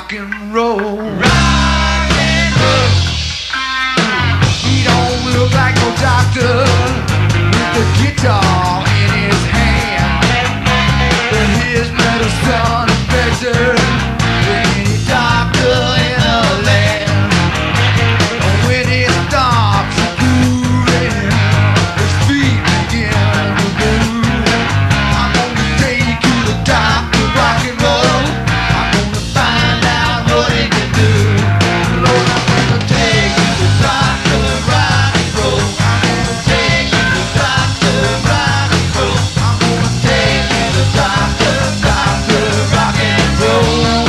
rock and roll. Rock and roll. He don't look like no doctor with the guitar in his hand, but his medicine is better than any doctor in the land. When he stops grooving, his feet begin to move. I'm gonna take you to Dr. Rock and Roll. I'm gonna find out what he can do. Lord, I'm gonna take you to Dr. Rock and Roll. I'm gonna take you to Dr. Rock and Roll. I'm gonna take you to Dr. Rock and Roll.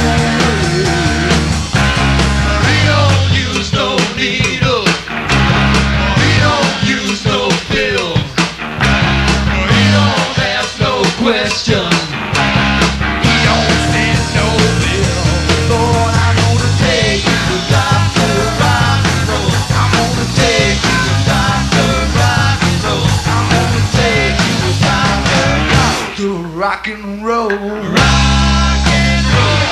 He don't use no needle. He don't use no pill. He don't ask no question. He don't send no bill. Lord, I'm gonna take you to Dr. Rock and Roll. I'm gonna take you to Dr. Rock and Roll. I'm gonna take you to Dr. Rock and Roll. Rock and roll.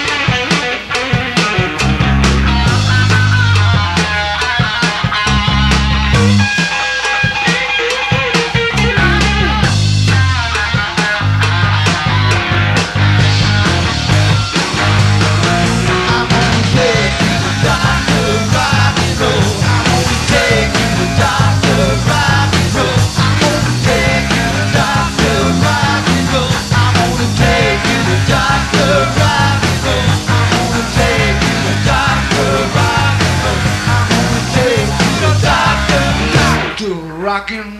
I'm gonna take you to Dr. Rock and Roll. I'm gonna take you to Dr. Rock and Roll. I'm gonna take you to Dr. Rock and Roll. I'm gonna take you to Dr. Rock and Roll. I'm gonna take you to Dr. Rock and Roll. I'm gonna take you to Dr. Rock and